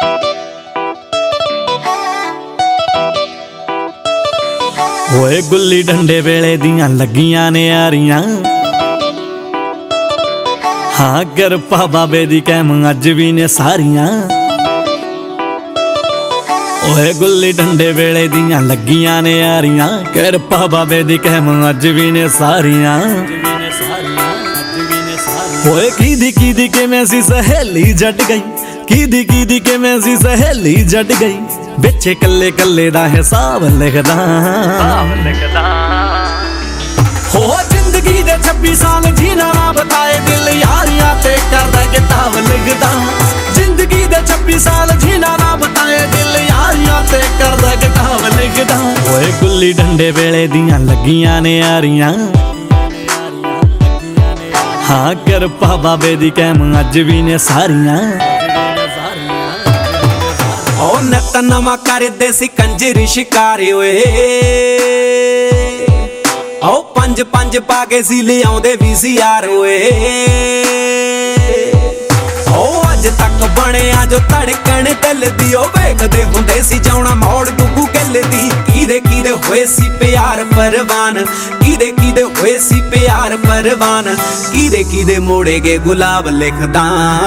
ओए गुल्ली डंडे वेले दियां लगियां ने यारियां हाँ किरपा बाबे दी कैम अज भी ने सारियां। ओए गुल्ली डंडे वेले दियां लगियां ने यारियां किरपा बाबे दी कैम अज भी ने सारियां। ओए कीदी किवें सी सहेली जट गई, कीदी किवें सी सहेली जट गई, बिच कल्ले कल्ले दा हिसाब लिखदा हो। जिंदगी दे 26 साल जीना ना बताए दिल यारियां ते करदा किताब लिखदा। जिंदगी दे 26 साल जीना ना बताए दिल यारियां ते करदा किताब लिखदा। ओए गुल्ली डंडे वेले दियां लगियां ने यारियां हाँ किरपा बाबे दी कैम अज भी ने सारियां। ओ नत नवा करदे सी कंजरी शिकारी ओए, ओ पंज पंज पाके सी लियाउंदे भी सी यार ओए। ओ अज तक बणिया जो धड़कन दिल दी, ओ वेखदे हुंदे सी जाउणा मोड़ गुगू गिल दी। कीदे होए सी प्यार परवान, कीदे होए सी प्यार परवान, कीदे मोड़े गए गुलाब लिखदा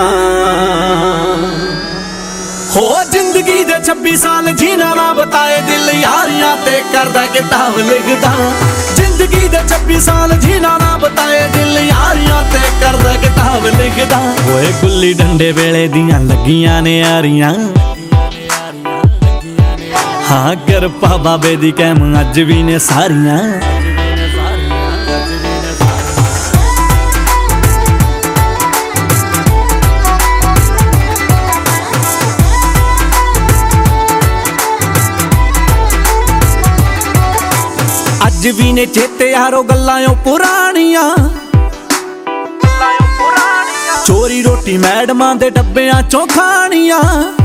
हो। जिंदगी दे 26 साल जीना ना बताए दिल यारियां ते करदा किताब लिखदा। जिंदगी दे 26 साल जीना ना बताए दिल यारियां ते करदा किताब लिखदा। ओए गुल्ली डंडे वेले दियां लगियां ने यारियां हाँ किरपा बाबे दी कैम अज भी ने सारियां। अज भी ने चेते यारो गल्लां पुरानियां, चोरी रोटी मैडमां दे डब्बियां चों खानियां।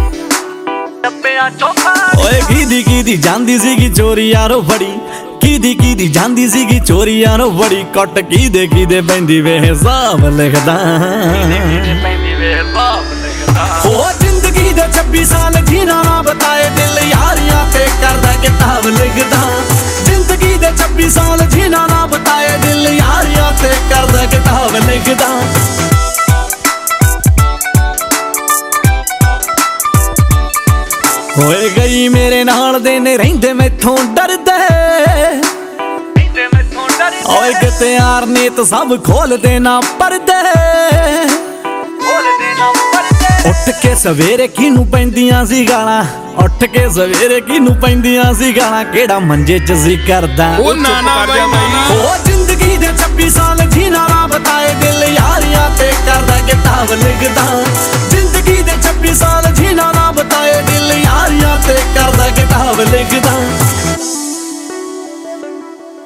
ओए कीदी जांदी सीगी चोरी यारो बड़ी, कीदी जांदी सीगी चोरी यारो बड़ी। कट कीदे पैंदी वे हिसाब लिखदा हो। जिंदगी दे 26 साल जीना ना बताए दिल यारियां ते करदा किताब लिखदा। जिंदगी दे 26 साल जीना ना बताए दिल यारियां ते करदा किताब लिखदा। होए गई मेरे नाल दे ने रहिंदे मैथों डरदे, ओए किते यार ने तो सब खोल देना परदे। उठ के सवेरे किनू पैंदियां सी गालां, उठ के सवेरे किनू पैंदियां सी गालां, केड़ा मंजे च सी करदा।